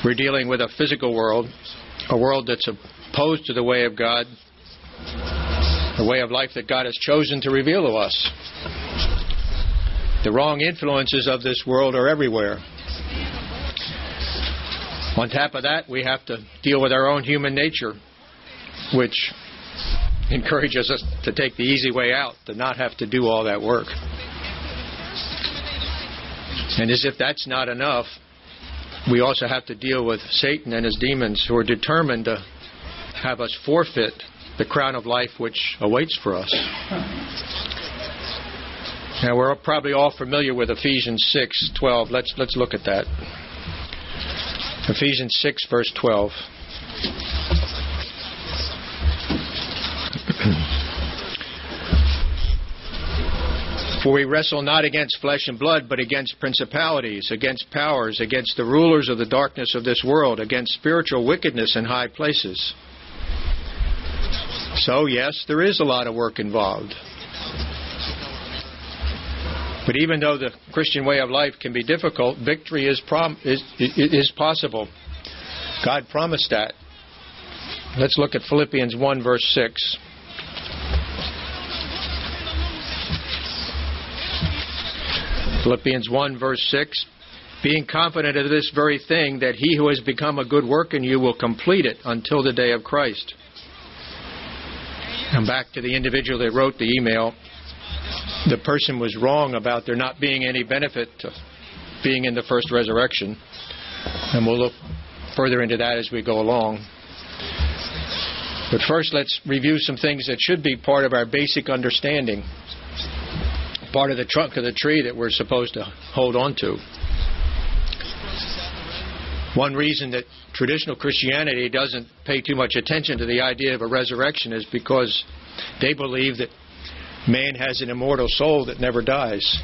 We're dealing with a physical world, a world that's opposed to the way of God, the way of life that God has chosen to reveal to us. The wrong influences of this world are everywhere. On top of that, we have to deal with our own human nature, which encourages us to take the easy way out, to not have to do all that work. And as if that's not enough, we also have to deal with Satan and his demons, who are determined to have us forfeit the crown of life which awaits for us. Now, we're probably all familiar with Ephesians 6:12. Let's look at that. Ephesians 6, verse 12. For we wrestle not against flesh and blood, but against principalities, against powers, against the rulers of the darkness of this world, against spiritual wickedness in high places. So, yes, there is a lot of work involved. But even though the Christian way of life can be difficult, victory is possible. God promised that. Let's look at Philippians 1, verse 6. Philippians 1, verse 6. Being confident of this very thing, that he who has begun a good work in you will complete it until the day of Christ. And back to the individual that wrote the email. The person was wrong about there not being any benefit to being in the first resurrection. And we'll look further into that as we go along. But first, let's review some things that should be part of our basic understanding. Part of the trunk of the tree that we're supposed to hold on to. One reason that traditional Christianity doesn't pay too much attention to the idea of a resurrection is because they believe that man has an immortal soul that never dies.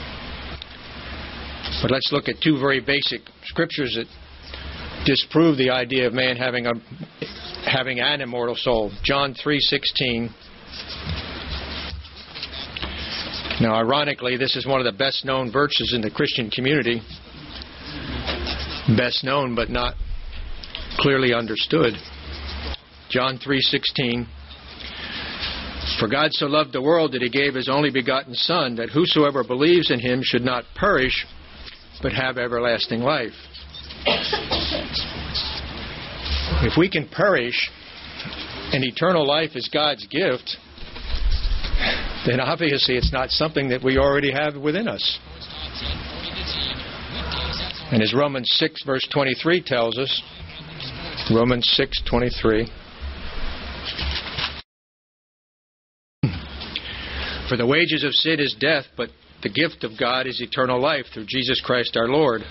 But let's look at two very basic scriptures that disprove the idea of man having an immortal soul. John 3:16. Now, ironically, this is one of the best-known verses in the Christian community. Best known, but not clearly understood. John 3:16. For God so loved the world that he gave his only begotten Son, that whosoever believes in him should not perish, but have everlasting life. If we can perish, and eternal life is God's gift, then obviously it's not something that we already have within us. And as Romans 6, verse 23 tells us, Romans 6:23, for the wages of sin is death, but the gift of God is eternal life through Jesus Christ our Lord.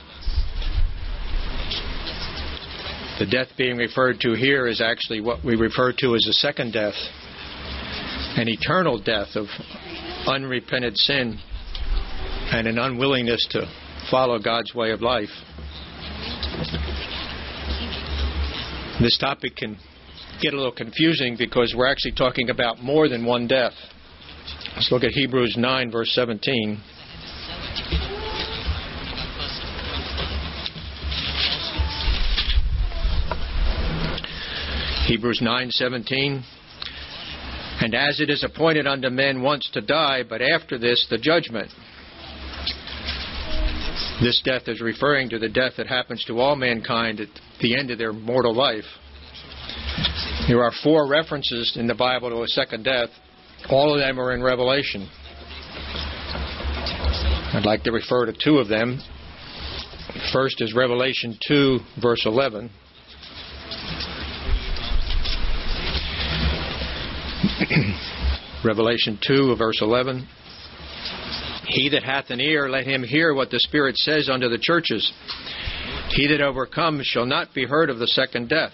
The death being referred to here is actually what we refer to as a second death, an eternal death of unrepented sin and an unwillingness to follow God's way of life. This topic can get a little confusing because we're actually talking about more than one death. Let's look at Hebrews 9, verse 17. Hebrews 9:17. And as it is appointed unto men once to die, but after this the judgment. This death is referring to the death that happens to all mankind at the end of their mortal life. There are 4 references in the Bible to a second death. All of them are in Revelation. I'd like to refer to 2 of them. First is Revelation 2, verse 11. Revelation 2, verse 11. He that hath an ear, let him hear what the Spirit says unto the churches. He that overcomes shall not be hurt of the second death.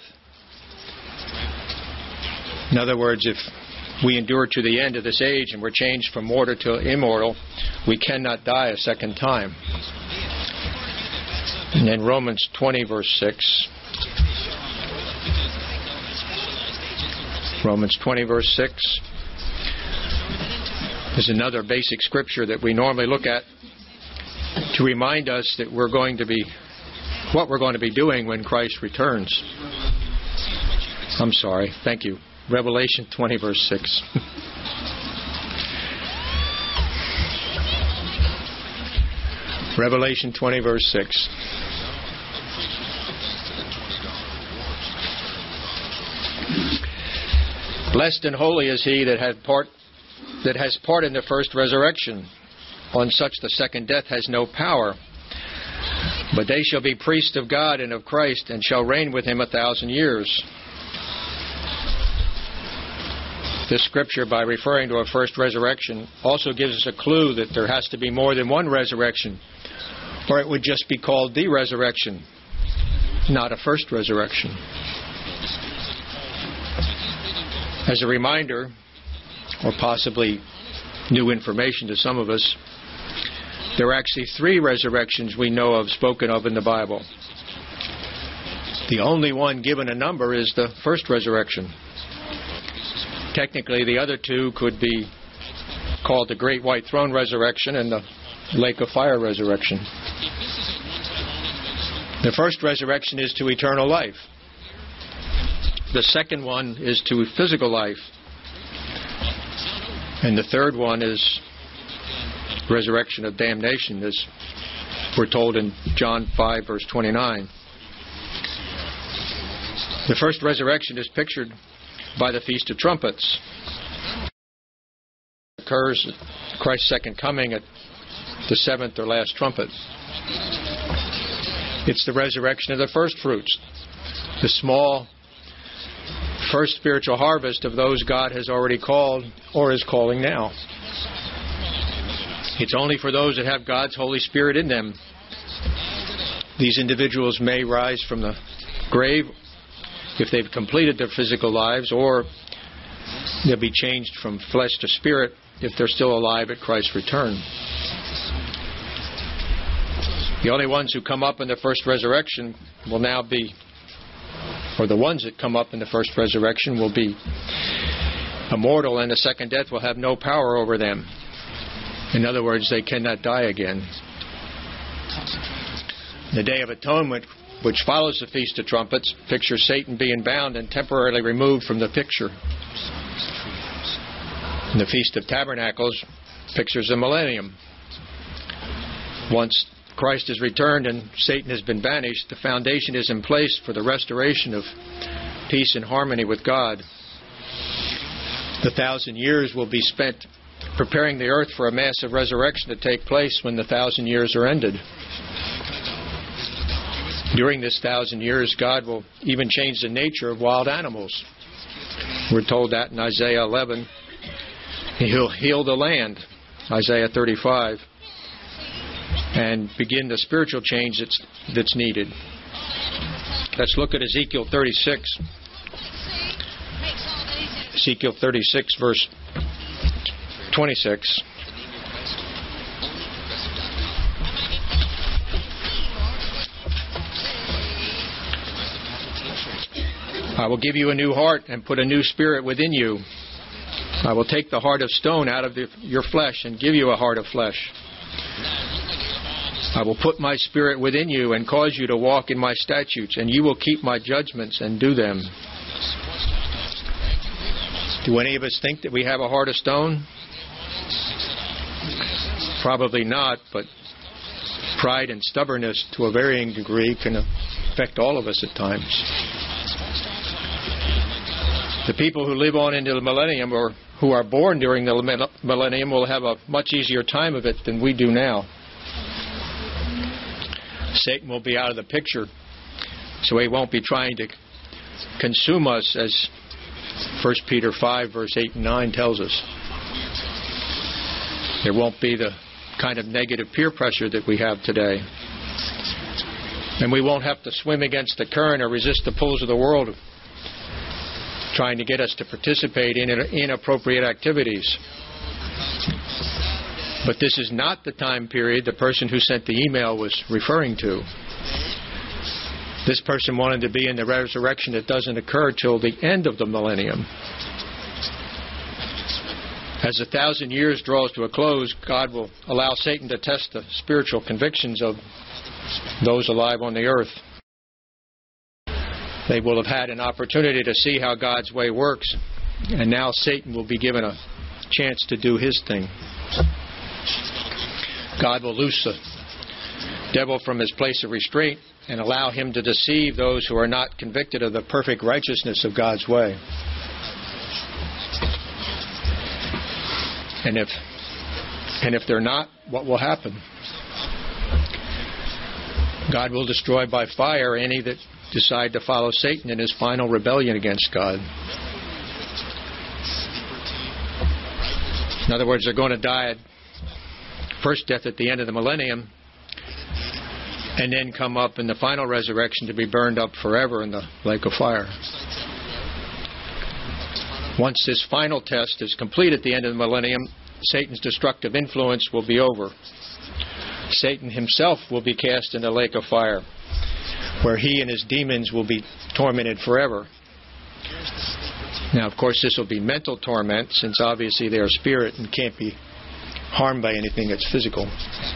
In other words, if we endure to the end of this age and we're changed from mortal to immortal, we cannot die a second time. And then Romans 20, verse 6. Romans 20, verse 6. Is another basic scripture that we normally look at to remind us that we're going to be what we're going to be doing when Christ returns. I'm sorry. Thank you. Revelation 20, verse 6. Revelation 20, verse 6. Blessed and holy is he that has part in the first resurrection. On such the second death has no power. But they shall be priests of God and of Christ, and shall reign with him 1,000 years. This scripture, by referring to a first resurrection, also gives us a clue that there has to be more than one resurrection, or it would just be called the resurrection, not a first resurrection. As a reminder, or possibly new information to some of us, there are actually 3 resurrections we know of, spoken of in the Bible. The only one given a number is the first resurrection. Technically, the other 2 could be called the Great White Throne Resurrection and the Lake of Fire Resurrection. The first resurrection is to eternal life. The second one is to physical life. And the third one is resurrection of damnation, as we're told in John 5, verse 29. The first resurrection is pictured by the Feast of Trumpets. It occurs at Christ's second coming at the 7th or last trumpet. It's the resurrection of the first fruits, the small first spiritual harvest of those God has already called or is calling now. It's only for those that have God's Holy Spirit in them. These individuals may rise from the grave if they've completed their physical lives, or they'll be changed from flesh to spirit if they're still alive at Christ's return. The only ones who come up in the first resurrection will now be, or the ones that come up in the first resurrection will be immortal, and the second death will have no power over them. In other words, they cannot die again. The Day of Atonement, which follows the Feast of Trumpets, pictures Satan being bound and temporarily removed from the picture. And the Feast of Tabernacles pictures the millennium. Once Christ is returned and Satan has been banished, the foundation is in place for the restoration of peace and harmony with God. The 1,000 years will be spent preparing the earth for a massive resurrection to take place when the 1,000 years are ended. During this 1,000 years, God will even change the nature of wild animals. We're told that in Isaiah 11. He'll heal the land, Isaiah 35, and begin the spiritual change that's needed. Let's look at Ezekiel 36. Ezekiel 36, verse 26. I will give you a new heart and put a new spirit within you. I will take the heart of stone out of your flesh and give you a heart of flesh. I will put my spirit within you and cause you to walk in my statutes, and you will keep my judgments and do them. Do any of us think that we have a heart of stone? Probably not, but pride and stubbornness to a varying degree can affect all of us at times. The people who live on into the millennium, or who are born during the millennium, will have a much easier time of it than we do now. Satan will be out of the picture, so he won't be trying to consume us, as 1 Peter 5, verse 8 and 9 tells us. There won't be the kind of negative peer pressure that we have today. And we won't have to swim against the current or resist the pulls of the world, trying to get us to participate in inappropriate activities. But this is not the time period the person who sent the email was referring to. This person wanted to be in the resurrection that doesn't occur till the end of the millennium. As 1,000 years draws to a close, God will allow Satan to test the spiritual convictions of those alive on the earth. They will have had an opportunity to see how God's way works, and now Satan will be given a chance to do his thing. God will loose the devil from his place of restraint and allow him to deceive those who are not convicted of the perfect righteousness of God's way. And if they're not, what will happen? God will destroy by fire any that decide to follow Satan in his final rebellion against God. In other words, they're going to die at first death at the end of the millennium, and then come up in the final resurrection to be burned up forever in the lake of fire. Once this final test is complete at the end of the millennium, Satan's destructive influence will be over. Satan himself will be cast in the lake of fire, where he and his demons will be tormented forever. Now, of course, this will be mental torment, since obviously they are spirit and can't be harmed by anything that's physical.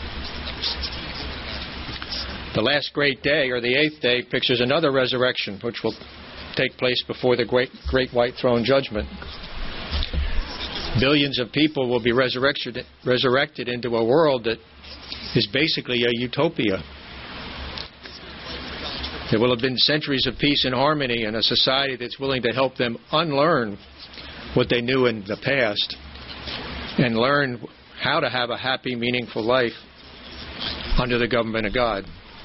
The last great day, or the eighth day, pictures another resurrection, which will take place before the great white throne judgment. Billions of people will be resurrected into a world that is basically a utopia. There will have been centuries of peace and harmony and a society that's willing to help them unlearn what they knew in the past and learn how to have a happy, meaningful life under the government of God.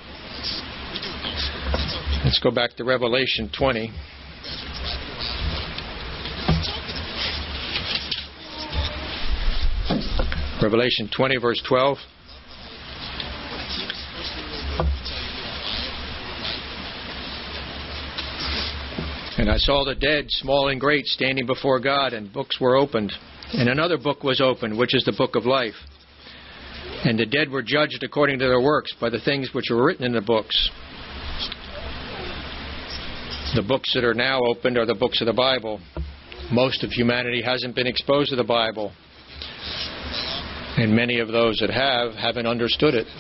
Let's go back to Revelation 20. Revelation 20, verse 12. And I saw the dead, small and great, standing before God, and books were opened. And another book was opened, which is the book of life. And the dead were judged according to their works by the things which were written in the books. The books that are now opened are the books of the Bible. Most of humanity hasn't been exposed to the Bible. And many of those that haven't understood it.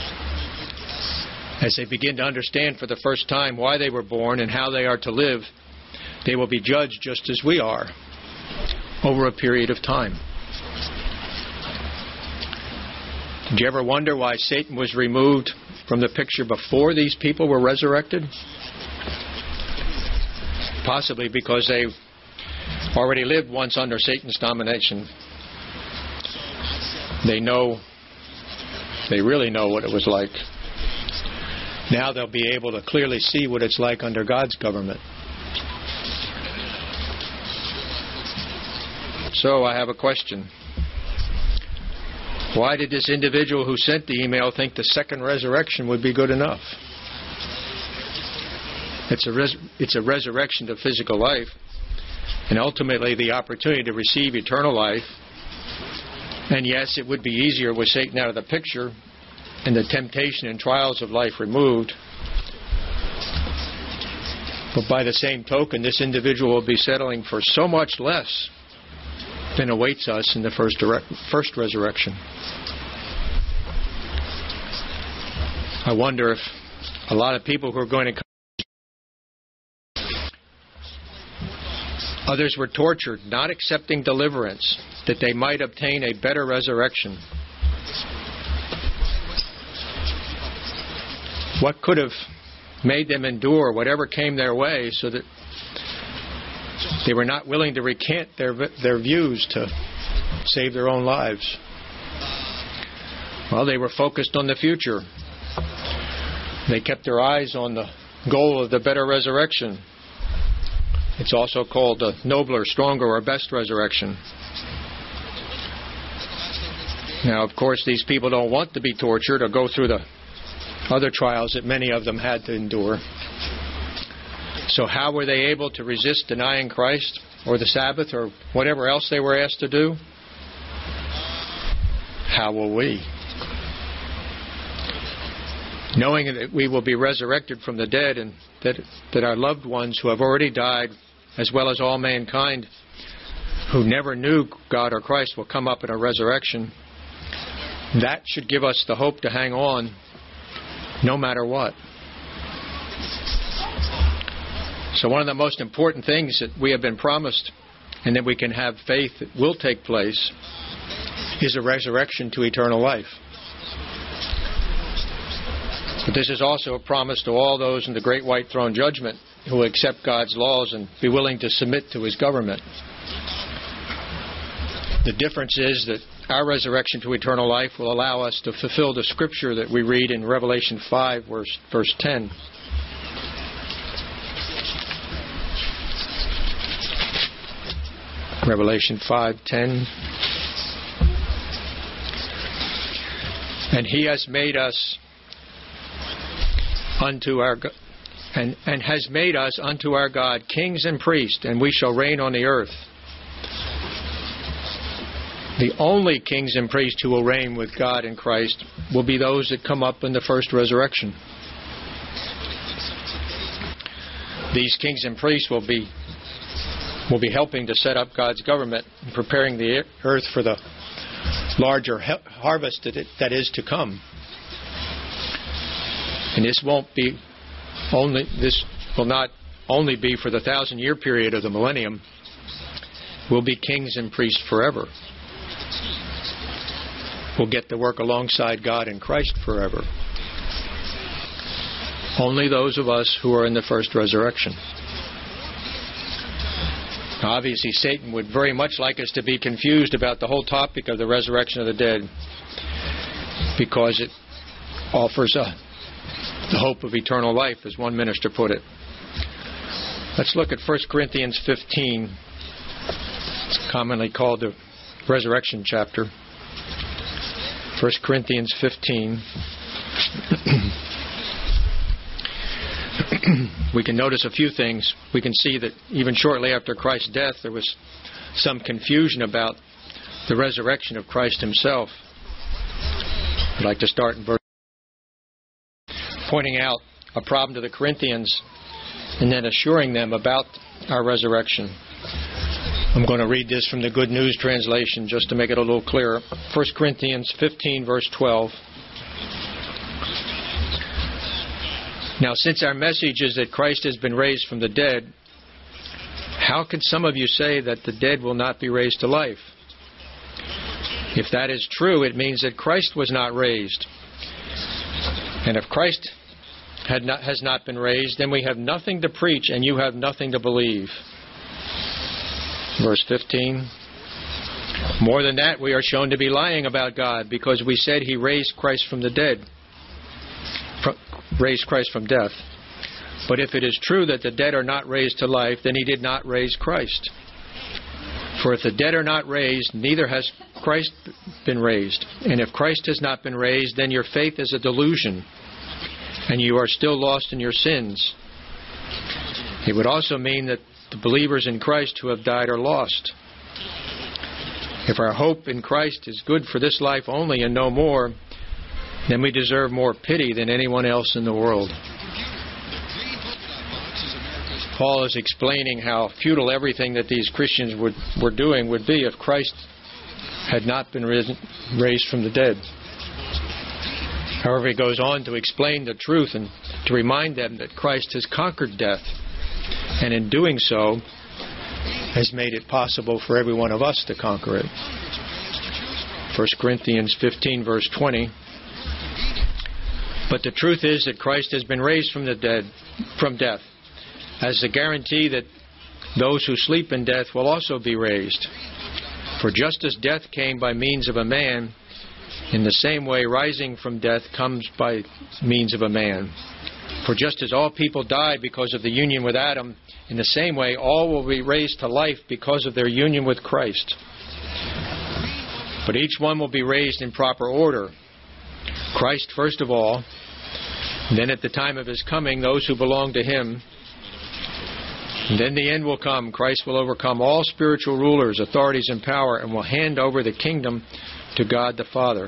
As they begin to understand for the first time why they were born and how they are to live, they will be judged just as we are over a period of time. Did you ever wonder why Satan was removed from the picture before these people were resurrected? Possibly because they already lived once under Satan's domination. They really know what it was like. Now they'll be able to clearly see what it's like under God's government. So I have a question. Why did this individual who sent the email think the second resurrection would be good enough? It's a resurrection to physical life, and ultimately the opportunity to receive eternal life. And yes, it would be easier with Satan out of the picture and the temptation and trials of life removed. But by the same token, this individual will be settling for so much less than awaits us in the first resurrection. I wonder if a lot of people who are going to come, others were tortured, not accepting deliverance, that they might obtain a better resurrection. What could have made them endure whatever came their way so that they were not willing to recant their views to save their own lives? Well, they were focused on the future. They kept their eyes on the goal of the better resurrection. It's also called the nobler, stronger, or best resurrection. Now, of course, these people don't want to be tortured or go through the other trials that many of them had to endure. So how were they able to resist denying Christ or the Sabbath or whatever else they were asked to do? How will we? Knowing that we will be resurrected from the dead and that our loved ones who have already died, as well as all mankind who never knew God or Christ, will come up in a resurrection, that should give us the hope to hang on no matter what. So one of the most important things that we have been promised and that we can have faith that will take place is a resurrection to eternal life. But this is also a promise to all those in the great white throne judgment who will accept God's laws and be willing to submit to His government. The difference is that our resurrection to eternal life will allow us to fulfill the scripture that we read in Revelation 5, verse 10. Revelation 5:10. And He has made us unto our and has made us unto our God kings and priests, and we shall reign on the earth. The only kings and priests who will reign with God in Christ will be those that come up in the first resurrection. These kings and priests will be helping to set up God's government and preparing the earth for the larger harvest that is to come. And this will not only be for the 1,000-year period of the millennium. We'll be kings and priests forever. We'll get to work alongside God in Christ forever. Only those of us who are in the first resurrection. Now, obviously, Satan would very much like us to be confused about the whole topic of the resurrection of the dead, because it offers the hope of eternal life, as one minister put it. Let's look at 1 Corinthians 15. It's commonly called the resurrection chapter. 1 Corinthians 15. We can notice a few things. We can see that even shortly after Christ's death, there was some confusion about the resurrection of Christ Himself. I'd like to start in verse, pointing out a problem to the Corinthians and then assuring them about our resurrection. I'm going to read this from the Good News translation just to make it a little clearer. 1 Corinthians 15, verse 12. Now, since our message is that Christ has been raised from the dead, how can some of you say that the dead will not be raised to life? If that is true, it means that Christ was not raised. And if Christ has not been raised, then we have nothing to preach and you have nothing to believe. Verse 15. More than that, we are shown to be lying about God, because we said He raised Christ from the dead. Raised Christ from death. But if it is true that the dead are not raised to life, then He did not raise Christ. For if the dead are not raised, neither has Christ been raised. And if Christ has not been raised, then your faith is a delusion, and you are still lost in your sins. It would also mean that the believers in Christ who have died are lost. If our hope in Christ is good for this life only and no more, then we deserve more pity than anyone else in the world. Paul is explaining how futile everything that these Christians were doing would be if Christ had not been raised from the dead. However, he goes on to explain the truth and to remind them that Christ has conquered death, and in doing so has made it possible for every one of us to conquer it. 1 Corinthians 15, verse 20. But the truth is that Christ has been raised from death, as the guarantee that those who sleep in death will also be raised. For just as death came by means of a man, in the same way rising from death comes by means of a man. For just as all people die because of the union with Adam, in the same way all will be raised to life because of their union with Christ. But each one will be raised in proper order. Christ first of all, and then at the time of His coming, those who belong to Him. And then the end will come. Christ will overcome all spiritual rulers, authorities, and power, and will hand over the kingdom to God the Father.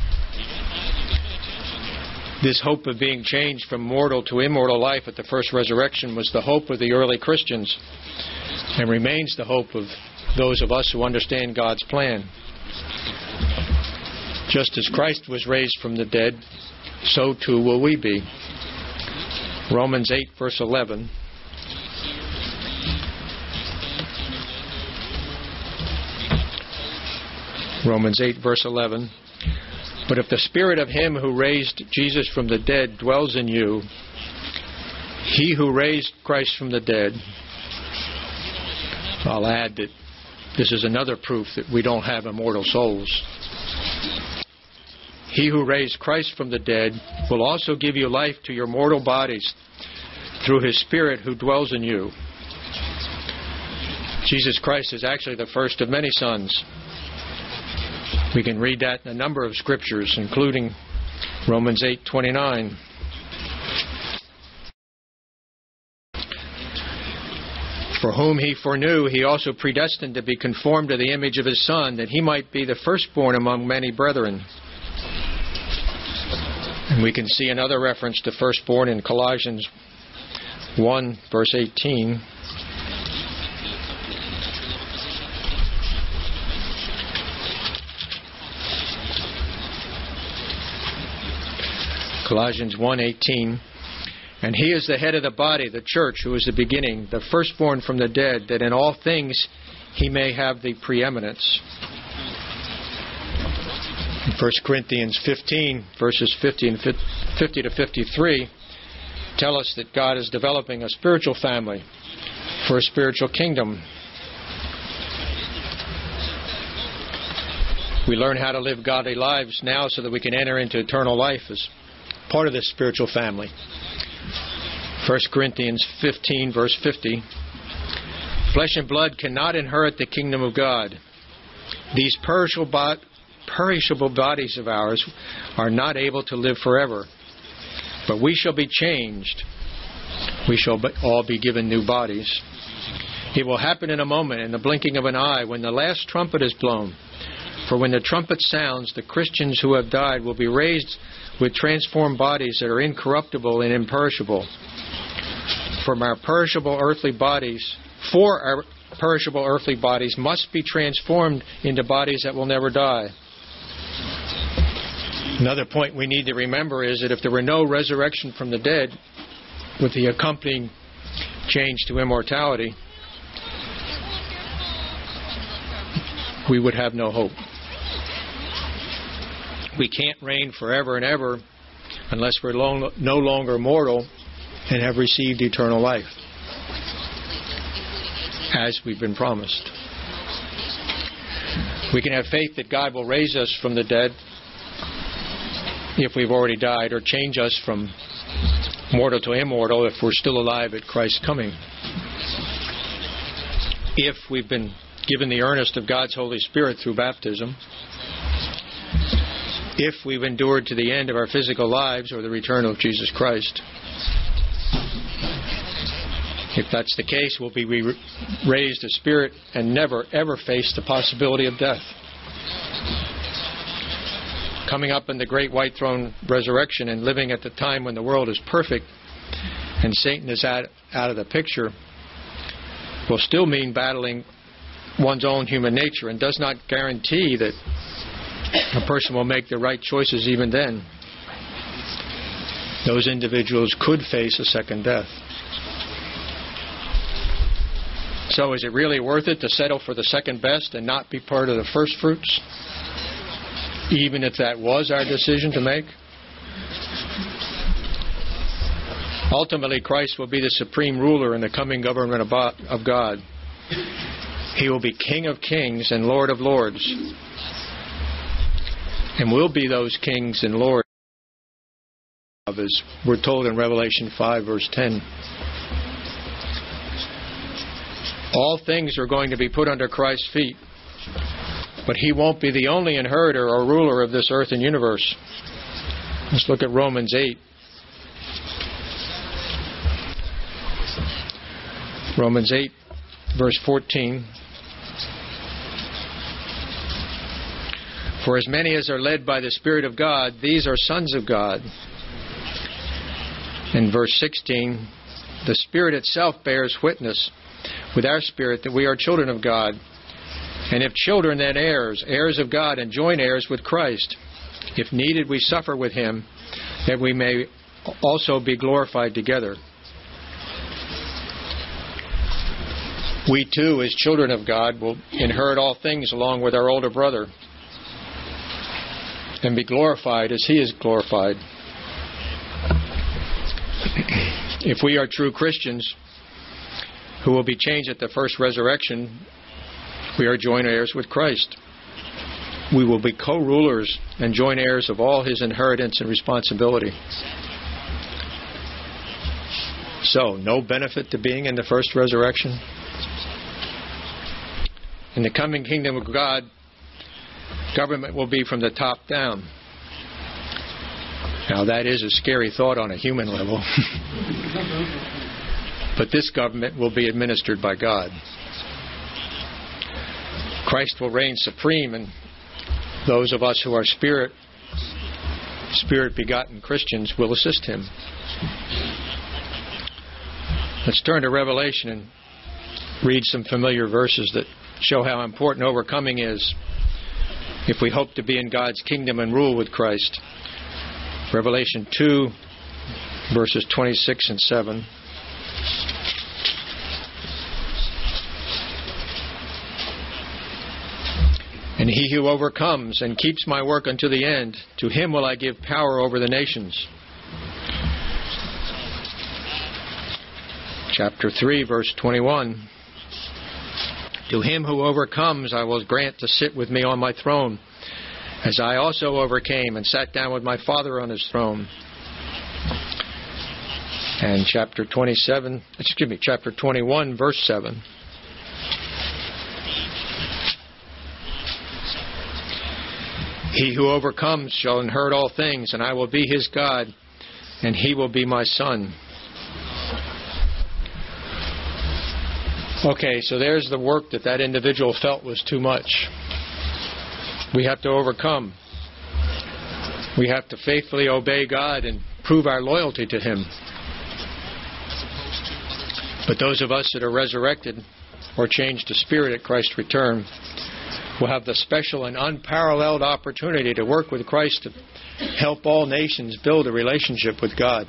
This hope of being changed from mortal to immortal life at the first resurrection was the hope of the early Christians, and remains the hope of those of us who understand God's plan. Just as Christ was raised from the dead, so too will we be. Romans 8, verse 11. Romans 8, verse 11. But if the Spirit of Him who raised Jesus from the dead dwells in you, He who raised Christ from the dead, I'll add that this is another proof that we don't have immortal souls. He who raised Christ from the dead will also give you life to your mortal bodies through His Spirit who dwells in you. Jesus Christ is actually the first of many sons. We can read that in a number of scriptures, including Romans 8:29. For whom He foreknew, He also predestined to be conformed to the image of His Son, that He might be the firstborn among many brethren. And we can see another reference to firstborn in Colossians 1, verse 18. Colossians 1:18, and He is the head of the body, the church, who is the beginning, the firstborn from the dead, that in all things He may have the preeminence. 1 Corinthians 15, verses 50 to 53, tell us that God is developing a spiritual family for a spiritual kingdom. We learn how to live godly lives now so that we can enter into eternal life as part of this spiritual family. 1 Corinthians 15, verse 50. Flesh and blood cannot inherit the kingdom of God. These perishable bodies of ours are not able to live forever. But we shall be changed. We shall all be given new bodies. It will happen in a moment, in the blinking of an eye, when the last trumpet is blown. For when the trumpet sounds, the Christians who have died will be raised with transformed bodies that are incorruptible and imperishable. For our perishable earthly bodies must be transformed into bodies that will never die. Another point we need to remember is that if there were no resurrection from the dead, with the accompanying change to immortality, we would have no hope. We can't reign forever and ever unless we're no longer mortal and have received eternal life, as we've been promised. We can have faith that God will raise us from the dead if we've already died, or change us from mortal to immortal if we're still alive at Christ's coming. If we've been given the earnest of God's Holy Spirit through baptism, if we've endured to the end of our physical lives or the return of Jesus Christ. If that's the case, we'll be raised to spirit and never, ever face the possibility of death. Coming up in the great white throne resurrection and living at the time when the world is perfect and Satan is out of the picture will still mean battling one's own human nature, and does not guarantee that a person will make the right choices even then. Those individuals could face a second death. So is it really worth it to settle for the second best and not be part of the first fruits, even if that was our decision to make? Ultimately, Christ will be the supreme ruler in the coming government of God. He will be King of kings and Lord of lords. And we'll be those kings and lords, as we're told in Revelation 5, verse 10. All things are going to be put under Christ's feet, but He won't be the only inheritor or ruler of this earth and universe. Let's look at Romans 8. Romans 8, verse 14. For as many as are led by the Spirit of God, these are sons of God. In verse 16, the Spirit itself bears witness with our spirit that we are children of God. And if children, then heirs, heirs of God, and joint heirs with Christ. If needed, we suffer with Him, that we may also be glorified together. We too, as children of God, will inherit all things along with our older brother and be glorified as he is glorified. If we are true Christians who will be changed at the first resurrection, we are joint heirs with Christ. We will be co-rulers and joint heirs of all his inheritance and responsibility. So, no benefit to being in the first resurrection? In the coming kingdom of God, government will be from the top down. Now, that is a scary thought on a human level. But this government will be administered by God. Christ will reign supreme, and those of us who are Spirit-begotten Christians will assist him. Let's turn to Revelation and read some familiar verses that show how important overcoming is if we hope to be in God's kingdom and rule with Christ. Revelation 2, verses 26 and 7. And he who overcomes and keeps my work unto the end, to him will I give power over the nations. Chapter 3, verse 21. To him who overcomes I will grant to sit with me on my throne, as I also overcame and sat down with my Father on his throne. And chapter 21, verse 7. He who overcomes shall inherit all things, and I will be his God, and he will be my son. Okay, so there's the work that individual felt was too much. We have to overcome. We have to faithfully obey God and prove our loyalty to him. But those of us that are resurrected or changed to spirit at Christ's return will have the special and unparalleled opportunity to work with Christ to help all nations build a relationship with God.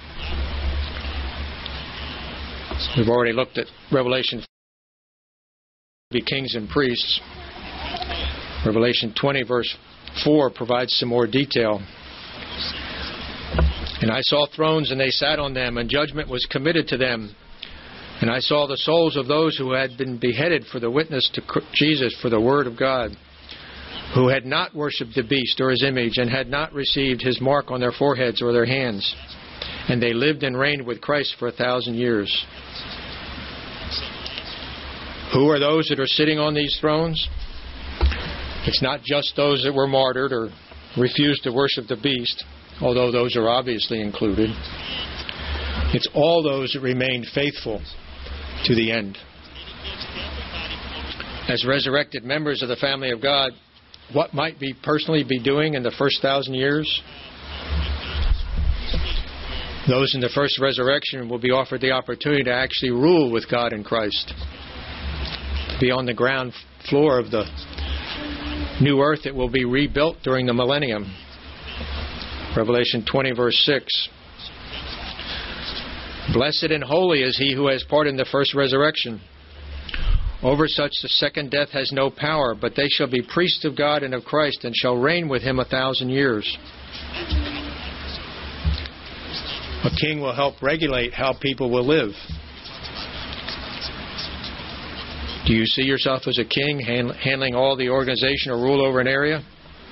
We've already looked at Revelation, be kings and priests. Revelation 20, verse 4 provides some more detail. And I saw thrones, and they sat on them, and judgment was committed to them. And I saw the souls of those who had been beheaded for the witness to Jesus, for the word of God, who had not worshipped the beast or his image, and had not received his mark on their foreheads or their hands. And they lived and reigned with Christ for 1,000 years. Who are those that are sitting on these thrones? It's not just those that were martyred or refused to worship the beast, although those are obviously included. It's all those that remained faithful to the end. As resurrected members of the family of God, what might we personally be doing in the first 1,000 years? Those in the first resurrection will be offered the opportunity to actually rule with God in Christ, to be on the ground floor of the new earth that will be rebuilt during the millennium. Revelation 20, verse 6. Blessed and holy is he who has part in the first resurrection. Over such the second death has no power, but they shall be priests of God and of Christ, and shall reign with him 1,000 years. A king will help regulate how people will live. Do you see yourself as a king handling all the organization or rule over an area?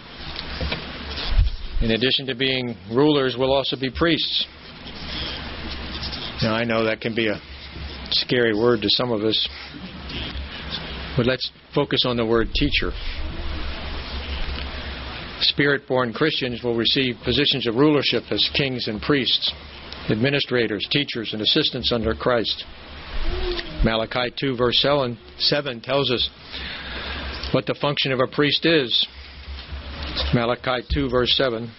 In addition to being rulers, we'll also be priests. Now, I know that can be a scary word to some of us, but let's focus on the word teacher. Spirit-born Christians will receive positions of rulership as kings and priests, administrators, teachers, and assistants under Christ. Malachi 2, verse 7 tells us what the function of a priest is. Malachi 2, verse 7.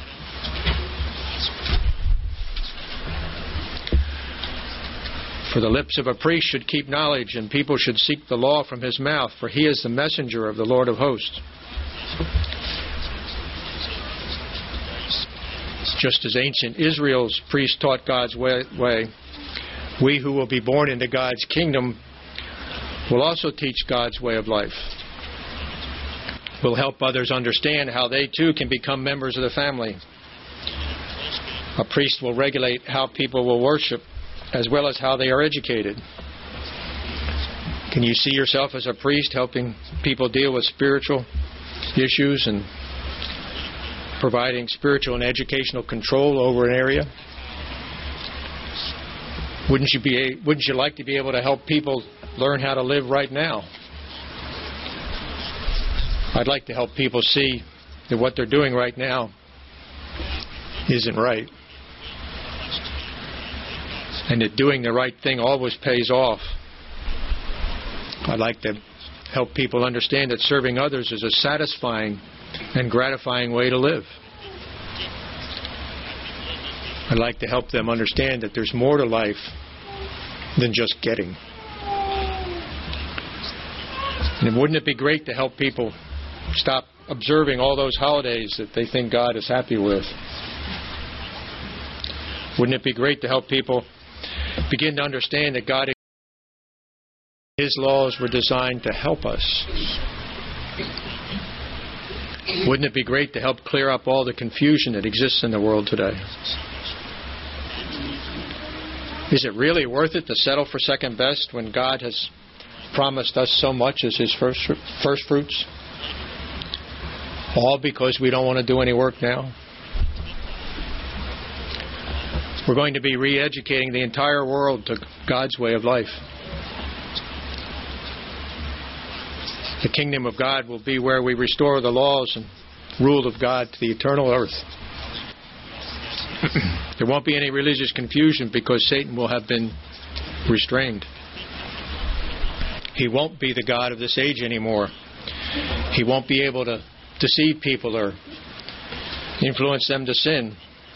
For the lips of a priest should keep knowledge, and people should seek the law from his mouth, for he is the messenger of the Lord of hosts. Just as ancient Israel's priests taught God's way, we who will be born into God's kingdom will also teach God's way of life. We'll help others understand how they too can become members of the family. A priest will regulate how people will worship as well as how they are educated. Can you see yourself as a priest helping people deal with spiritual issues and providing spiritual and educational control over an area? Wouldn't you like to be able to help people learn how to live right now? I'd like to help people see that what they're doing right now isn't right, and that doing the right thing always pays off. I'd like to help people understand that serving others is a satisfying and gratifying way to live. I'd like to help them understand that there's more to life than just getting. And wouldn't it be great to help people stop observing all those holidays that they think God is happy with? Wouldn't it be great to help people begin to understand that God, His laws were designed to help us? Wouldn't it be great to help clear up all the confusion that exists in the world today? Is it really worth it to settle for second best when God has promised us so much as His first fruits? All because we don't want to do any work now? We're going to be re-educating the entire world to God's way of life. The kingdom of God will be where we restore the laws and rule of God to the eternal earth. There won't be any religious confusion because Satan will have been restrained. He won't be the God of this age anymore. He won't be able to deceive people or influence them to sin.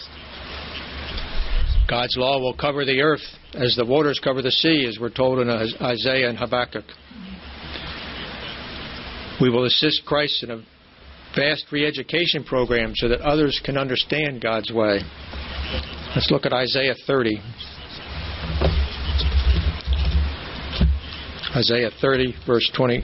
God's law will cover the earth as the waters cover the sea, as we're told in Isaiah and Habakkuk. We will assist Christ in a vast re-education program so that others can understand God's way. Let's look at Isaiah 30. Isaiah 30, verse 20.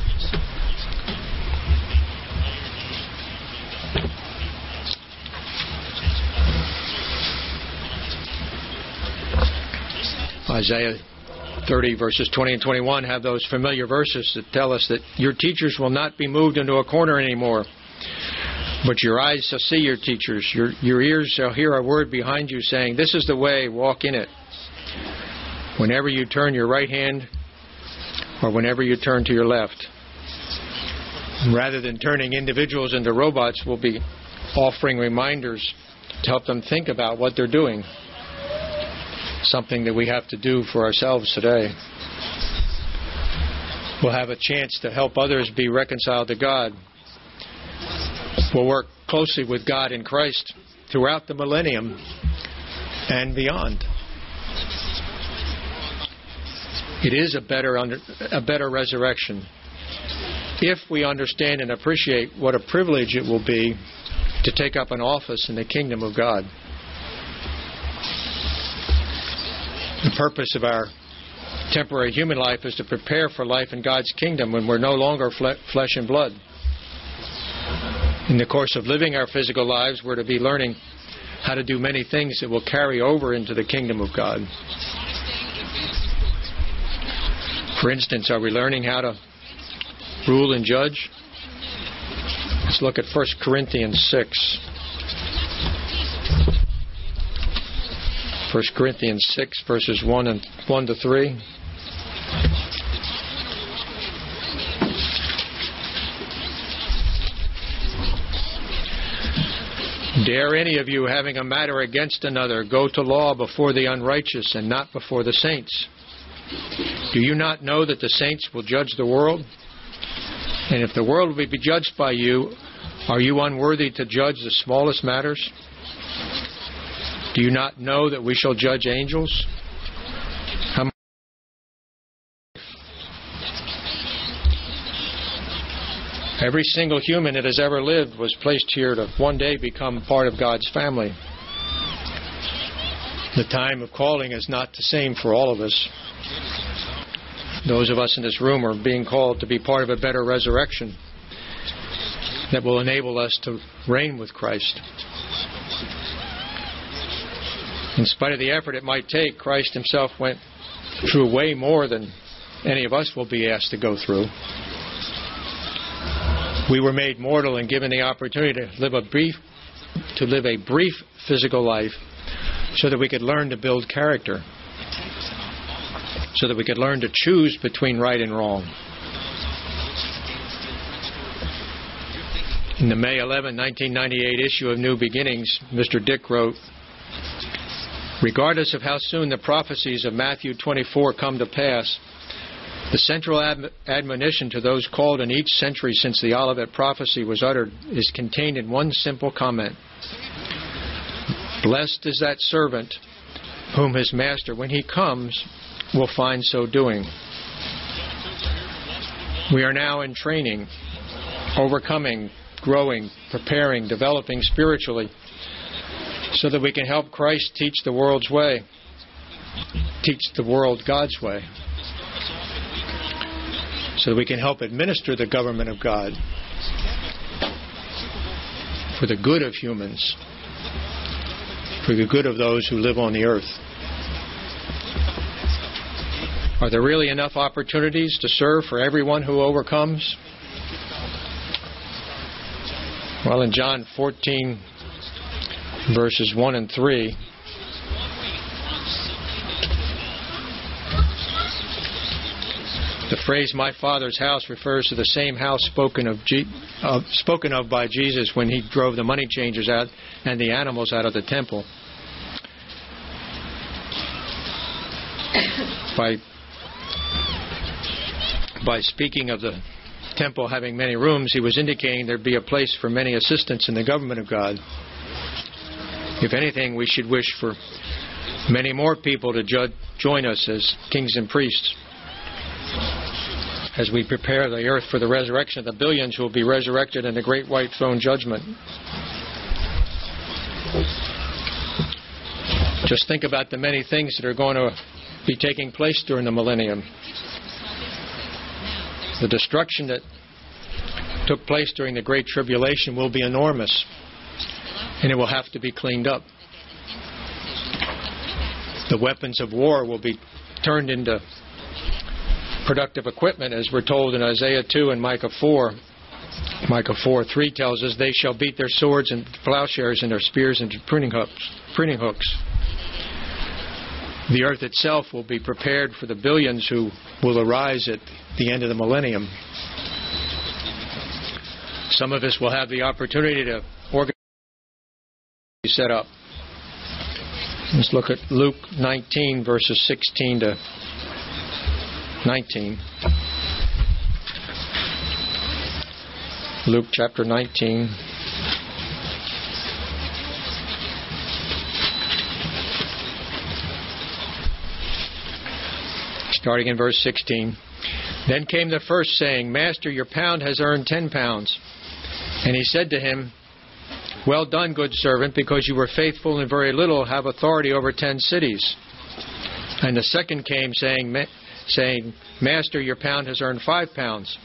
Isaiah 30, verses 20 and 21 have those familiar verses that tell us that your teachers will not be moved into a corner anymore, but your eyes shall see your teachers. Your ears shall hear a word behind you saying, this is the way, walk in it. Whenever you turn your right hand or whenever you turn to your left. Rather than turning individuals into robots, we'll be offering reminders to help them think about what they're doing. Something that we have to do for ourselves today. We'll have a chance to help others be reconciled to God. We'll work closely with God in Christ throughout the millennium and beyond. It is a better resurrection if we understand and appreciate what a privilege it will be to take up an office in the kingdom of God. The purpose of our temporary human life is to prepare for life in God's kingdom when we're no longer flesh and blood. In the course of living our physical lives, we're to be learning how to do many things that will carry over into the kingdom of God. For instance, are we learning how to rule and judge? Let's look at 1 Corinthians 6. 1 Corinthians 6, verses 1 to 3. Dare any of you, having a matter against another, go to law before the unrighteous and not before the saints? Do you not know that the saints will judge the world? And if the world will be judged by you, are you unworthy to judge the smallest matters? Do you not know that we shall judge angels? Every single human that has ever lived was placed here to one day become part of God's family. The time of calling is not the same for all of us. Those of us in this room are being called to be part of a better resurrection that will enable us to reign with Christ. In spite of the effort it might take, Christ himself went through way more than any of us will be asked to go through. We were made mortal and given the opportunity to live a brief physical life so that we could learn to build character, so that we could learn to choose between right and wrong. In the May 11, 1998 issue of New Beginnings, Mr. Dick wrote, "Regardless of how soon the prophecies of Matthew 24 come to pass, the central admonition to those called in each century since the Olivet prophecy was uttered is contained in one simple comment. Blessed is that servant whom his master, when he comes, will find so doing." We are now in training, overcoming, growing, preparing, developing spiritually, so that we can help Christ teach the world God's way, so that we can help administer the government of God for the good of humans, for the good of those who live on the earth. Are there really enough opportunities to serve for everyone who overcomes? Well, in John 14, verses 1 and 3, the phrase "my Father's house" refers to the same house spoken of by Jesus when he drove the money changers out and the animals out of the temple. By speaking of the temple having many rooms, he was indicating there'd be a place for many assistants in the government of God. If anything, we should wish for many more people to join us as kings and priests as we prepare the earth for the resurrection of the billions who will be resurrected in the great white throne judgment. Just think about the many things that are going to be taking place during the millennium. The destruction that took place during the Great Tribulation will be enormous, and it will have to be cleaned up. The weapons of war will be turned into productive equipment, as we're told in Isaiah 2 and Micah 4. Micah 4:3 tells us, "They shall beat their swords and plowshares and their spears into pruning hooks." The earth itself will be prepared for the billions who will arise at the end of the millennium. Some of us will have the opportunity to organize set up. Let's look at Luke 19, verses 16 to 19. Luke chapter 19. Starting in verse 16. Then came the first, saying, "Master, your pound has earned 10 pounds. And he said to him, Well done, good servant, because you were faithful in very little, have authority over 10 cities. And the second came, saying, Master, your pound has earned 5 pounds.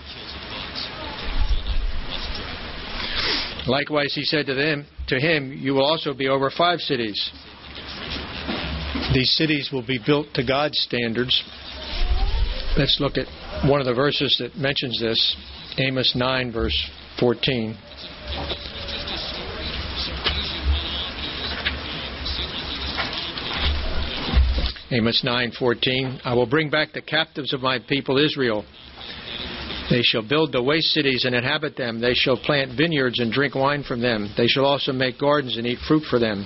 Likewise he said to him, You will also be over 5 cities. These cities will be built to God's standards." Let's look at one of the verses that mentions this, Amos 9, verse 14. Amos 9:14. "I will bring back the captives of my people Israel. They shall build the waste cities and inhabit them. They shall plant vineyards and drink wine from them. They shall also make gardens and eat fruit for them."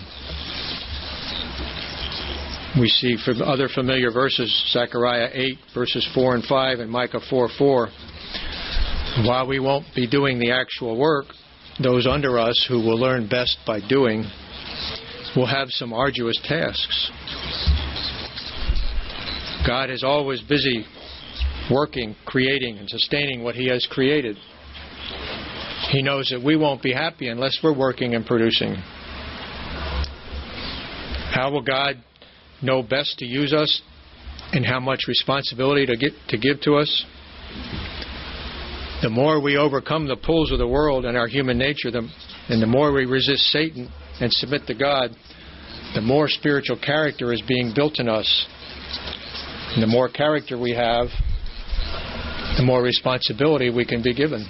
We see from other familiar verses, Zechariah 8, verses 4 and 5, and Micah 4:4. While we won't be doing the actual work, those under us who will learn best by doing will have some arduous tasks. God is always busy working, creating, and sustaining what He has created. He knows that we won't be happy unless we're working and producing. How will God know best to use us and how much responsibility to give to us? The more we overcome the pulls of the world and our human nature, and the more we resist Satan and submit to God, the more spiritual character is being built in us. And the more character we have, the more responsibility we can be given.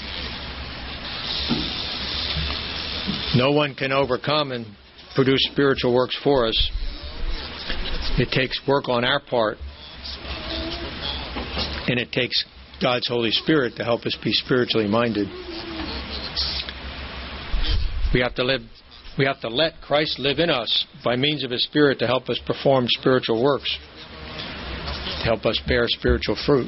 No one can overcome and produce spiritual works for us. It takes work on our part, and it takes God's Holy Spirit to help us be spiritually minded. We have to let Christ live in us by means of His Spirit to help us perform spiritual works, to help us bear spiritual fruit.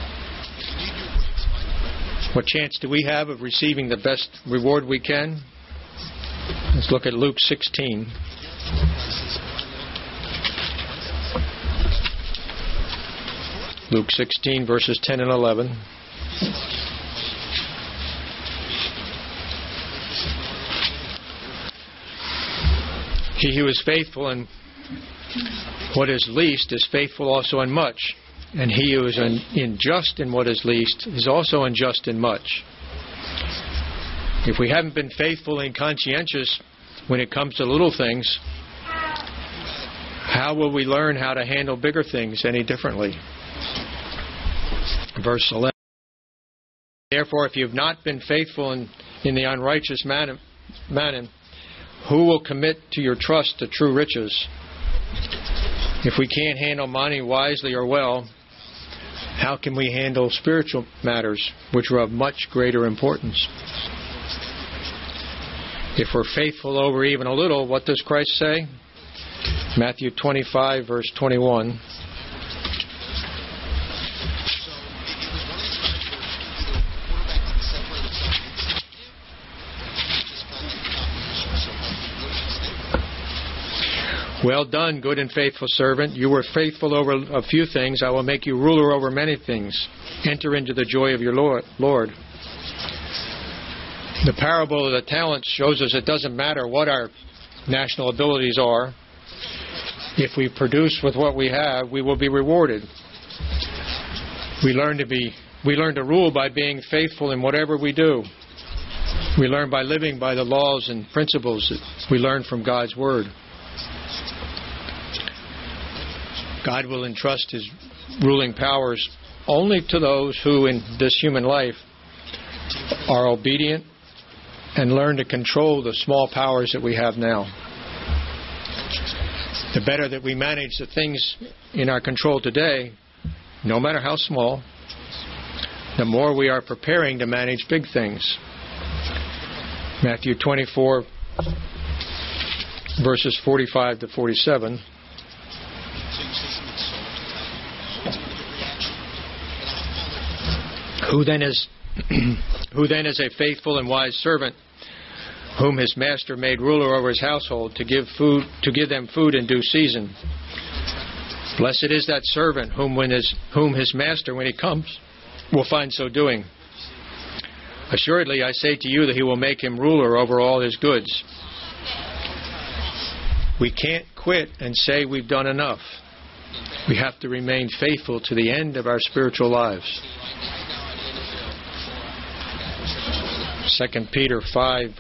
What chance do we have of receiving the best reward we can? Let's look at Luke 16. Luke 16, verses 10 and 11. He who is faithful in what is least is faithful also in much, and he who is unjust in what is least is also unjust in much. If we haven't been faithful and conscientious when it comes to little things, how will we learn how to handle bigger things any differently? Verse 11. Therefore, if you have not been faithful in the unrighteous mammon, who will commit to your trust the true riches? If we can't handle money wisely or well, how can we handle spiritual matters, which are of much greater importance? If we're faithful over even a little, what does Christ say? Matthew 25, verse 21. Well done, good and faithful servant. You were faithful over a few things. I will make you ruler over many things. Enter into the joy of your Lord. The parable of the talents shows us it doesn't matter what our national abilities are. If we produce with what we have, we will be rewarded. We learn to rule by being faithful in whatever we do. We learn by living by the laws and principles that we learn from God's Word. God will entrust His ruling powers only to those who in this human life are obedient and learn to control the small powers that we have now. The better that we manage the things in our control today, no matter how small, the more we are preparing to manage big things. Matthew 24, verses 45 to 47. Who then is a faithful and wise servant, whom his master made ruler over his household, to give them food in due season? Blessed is that servant whom his master, when he comes, will find so doing. Assuredly, I say to you that he will make him ruler over all his goods. We can't quit and say we've done enough. We have to remain faithful to the end of our spiritual lives. 2 Peter 1,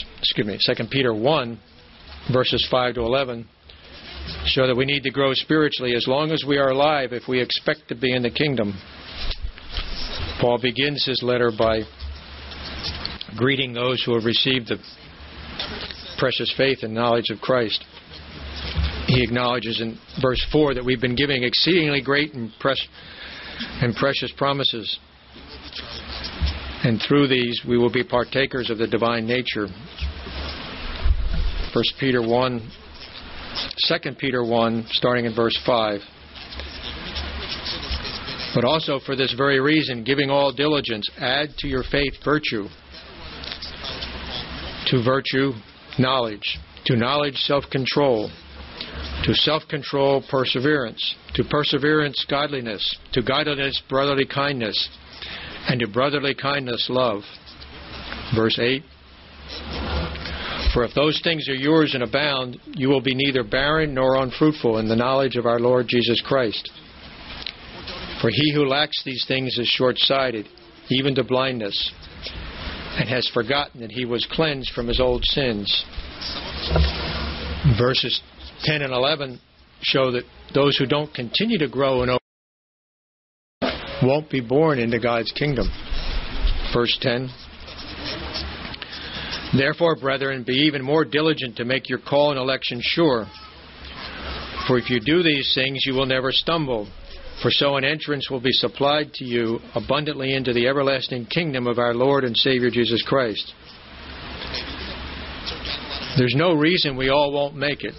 verses 5 to 11, show that we need to grow spiritually as long as we are alive if we expect to be in the kingdom. Paul begins his letter by greeting those who have received the precious faith and knowledge of Christ. He acknowledges in verse 4 that we've been giving exceedingly great and precious promises. And through these, we will be partakers of the divine nature. 2 Peter 1, starting in verse 5. But also for this very reason, giving all diligence, add to your faith virtue. To virtue, knowledge. To knowledge, self-control. To self-control, perseverance. To perseverance, godliness. To godliness, brotherly kindness. And to brotherly kindness, love. Verse 8. For if those things are yours and abound, you will be neither barren nor unfruitful in the knowledge of our Lord Jesus Christ. For he who lacks these things is short-sighted, even to blindness, and has forgotten that he was cleansed from his old sins. Verses 10 and 11 show that those who don't continue to grow and won't be born into God's kingdom. Verse 10. Therefore, brethren, be even more diligent to make your call and election sure. For if you do these things, you will never stumble. For so an entrance will be supplied to you abundantly into the everlasting kingdom of our Lord and Savior Jesus Christ. There's no reason we all won't make it.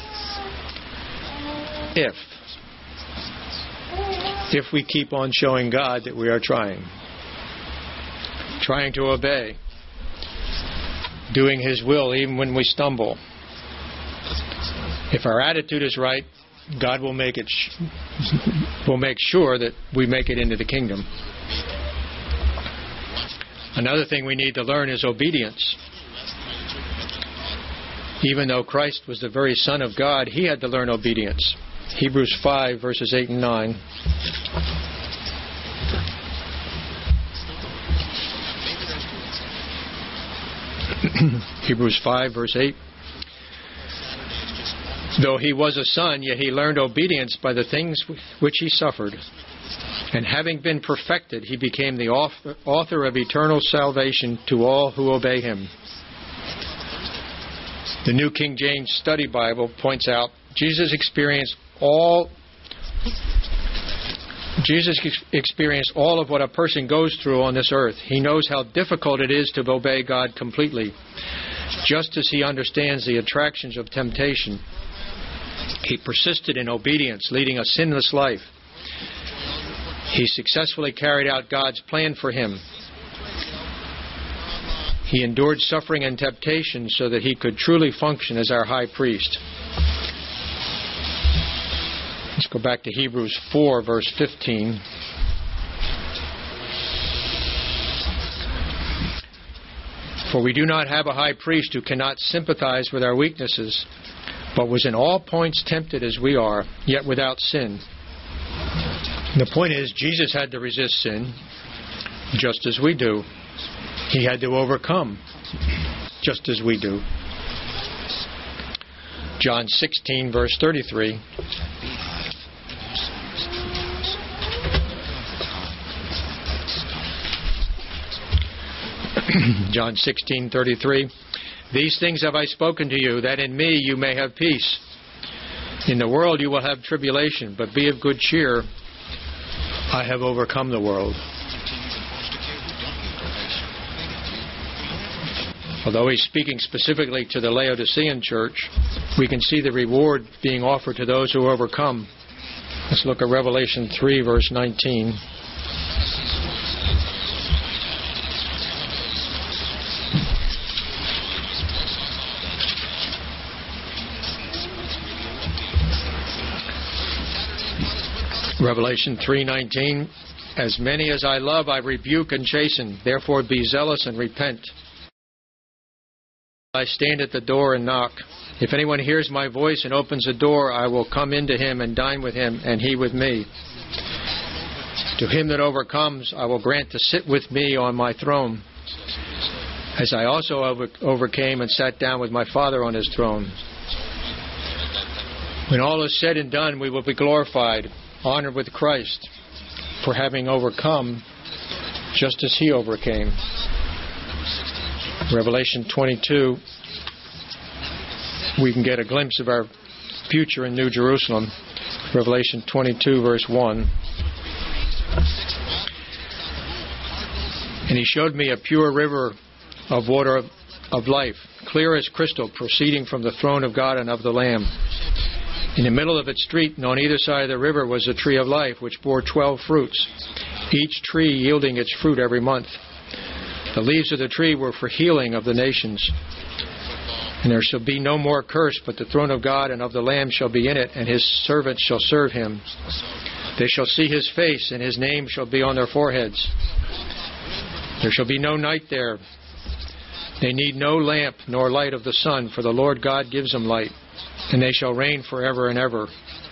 If we keep on showing God that we are trying to obey, doing His will even when we stumble. If our attitude is right, God will make sure that we make it into the kingdom. Another thing we need to learn is obedience. Even though Christ was the very Son of God, He had to learn obedience. Hebrews 5, verses 8 and 9. Hebrews 5, verse 8. Though He was a Son, yet He learned obedience by the things which He suffered. And having been perfected, He became the author of eternal salvation to all who obey Him. The New King James Study Bible points out Jesus experienced all of what a person goes through on this earth. He knows how difficult it is to obey God completely, just as He understands the attractions of temptation. He persisted in obedience, leading a sinless life. He successfully carried out God's plan for him. He endured suffering and temptation so that He could truly function as our high priest. Let's go back to Hebrews 4, verse 15. For we do not have a high priest who cannot sympathize with our weaknesses, but was in all points tempted as we are, yet without sin. The point is, Jesus had to resist sin, just as we do. He had to overcome, just as we do. John 16, verse 33. John 16:33. These things have I spoken to you, that in me you may have peace. In the world you will have tribulation, but be of good cheer. I have overcome the world. Although He's speaking specifically to the Laodicean church, we can see the reward being offered to those who overcome. Let's look at Revelation 3, verse 19. Revelation 3:19, as many as I love I rebuke and chasten, therefore be zealous and repent. I stand at the door and knock. If anyone hears my voice and opens the door, I will come into him and dine with him, and he with me. To him that overcomes, I will grant to sit with me on my throne, as I also overcame and sat down with my Father on His throne. When all is said and done, we will be glorified, honored with Christ for having overcome just as He overcame. Revelation 22, we can get a glimpse of our future in New Jerusalem. Revelation 22, verse 1. And He showed me a pure river of water of life, clear as crystal, proceeding from the throne of God and of the Lamb. In the middle of its street and on either side of the river was the tree of life, which bore 12 fruits, each tree yielding its fruit every month. The leaves of the tree were for healing of the nations. And there shall be no more curse, but the throne of God and of the Lamb shall be in it, and His servants shall serve Him. They shall see His face, and His name shall be on their foreheads. There shall be no night there. They need no lamp nor light of the sun, for the Lord God gives them light, and they shall reign forever and ever.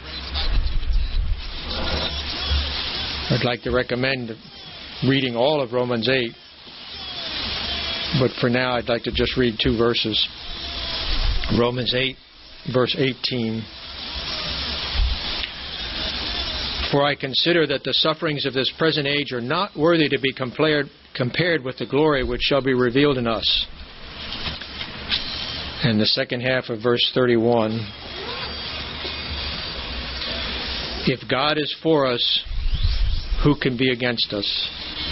I'd like to recommend reading all of Romans 8, but for now I'd like to just read 2 verses. Romans 8, verse 18. For I consider that the sufferings of this present age are not worthy to be compared with the glory which shall be revealed in us. And the second half of verse 31. If God is for us, who can be against us?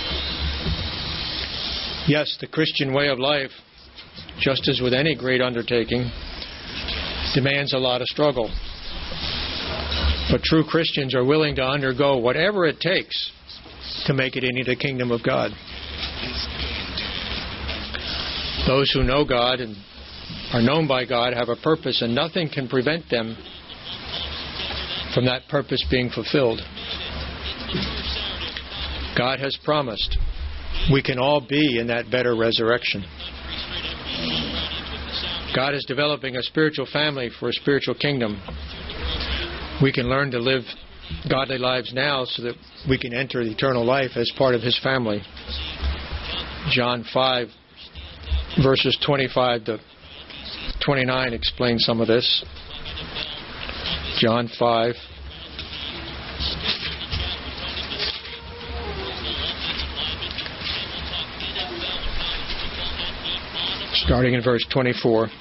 Yes, the Christian way of life, just as with any great undertaking, demands a lot of struggle. But true Christians are willing to undergo whatever it takes to make it into the kingdom of God. Those who know God and are known by God have a purpose, and nothing can prevent them from that purpose being fulfilled. God has promised we can all be in that better resurrection. God is developing a spiritual family for a spiritual kingdom. We can learn to live godly lives now so that we can enter eternal life as part of His family. John 5, verses 25 to 29 explain some of this. John 5. Starting in verse 24.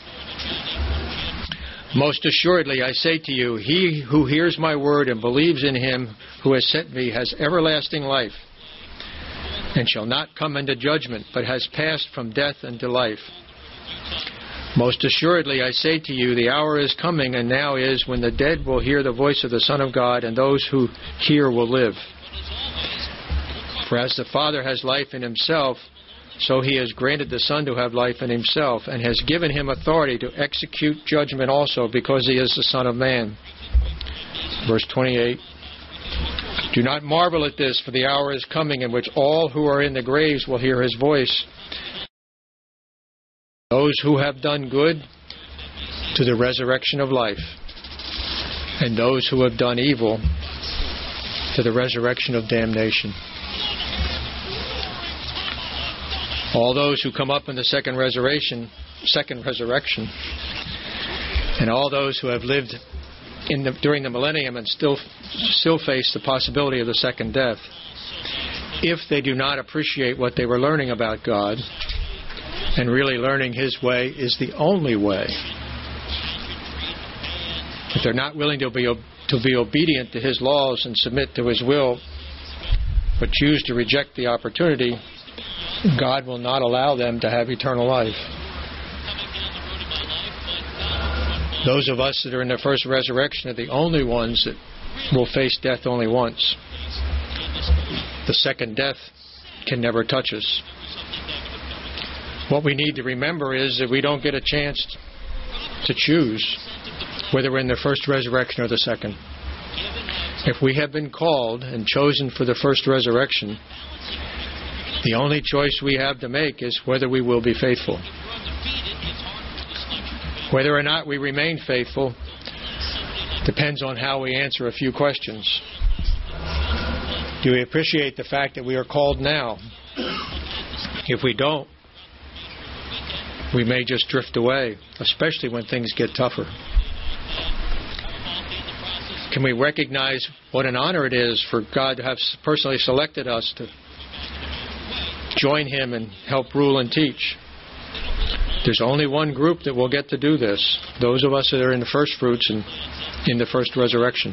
Most assuredly, I say to you, he who hears my word and believes in Him who has sent me has everlasting life, and shall not come into judgment, but has passed from death into life. Most assuredly, I say to you, the hour is coming, and now is, when the dead will hear the voice of the Son of God, and those who hear will live. For as the Father has life in Himself, so He has granted the Son to have life in Himself, and has given Him authority to execute judgment also, because He is the Son of Man. Verse 28. Do not marvel at this, for the hour is coming in which all who are in the graves will hear His voice. Those who have done good, to the resurrection of life, and those who have done evil, to the resurrection of damnation. All those who come up in the second resurrection, and all those who have lived during the millennium and still face the possibility of the second death, if they do not appreciate what they were learning about God, and really learning His way is the only way, if they're not willing to be obedient to His laws and submit to His will, but choose to reject the opportunity, God will not allow them to have eternal life. Those of us that are in the first resurrection are the only ones that will face death only once. The second death can never touch us. What we need to remember is that we don't get a chance to choose whether we're in the first resurrection or the second. If we have been called and chosen for the first resurrection, the only choice we have to make is whether we will be faithful. Whether or not we remain faithful depends on how we answer a few questions. Do we appreciate the fact that we are called now? If we don't, we may just drift away, especially when things get tougher. Can we recognize what an honor it is for God to have personally selected us to join Him and help rule and teach? There's only one group that will get to do this, those of us that are in the first fruits and in the first resurrection.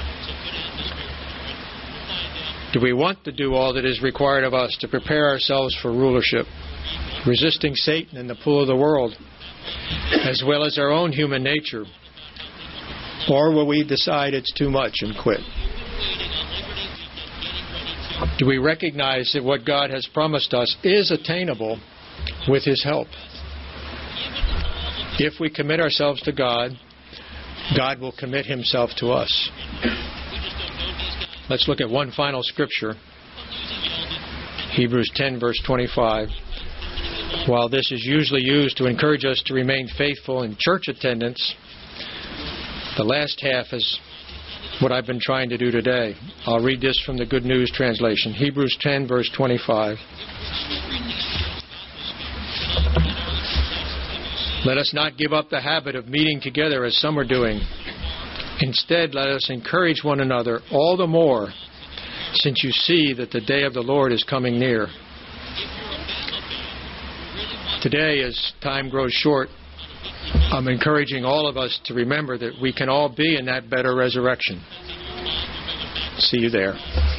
Do we want to do all that is required of us to prepare ourselves for rulership, resisting Satan and the pull of the world, as well as our own human nature? Or will we decide it's too much and quit? Do we recognize that what God has promised us is attainable with His help? If we commit ourselves to God, God will commit Himself to us. Let's look at one final scripture. Hebrews 10, verse 25. While this is usually used to encourage us to remain faithful in church attendance, the last half is what I've been trying to do today. I'll read this from the Good News Translation. Hebrews 10, verse 25. Let us not give up the habit of meeting together as some are doing. Instead, let us encourage one another all the more, since you see that the day of the Lord is coming near. Today, as time grows short, I'm encouraging all of us to remember that we can all be in that better resurrection. See you there.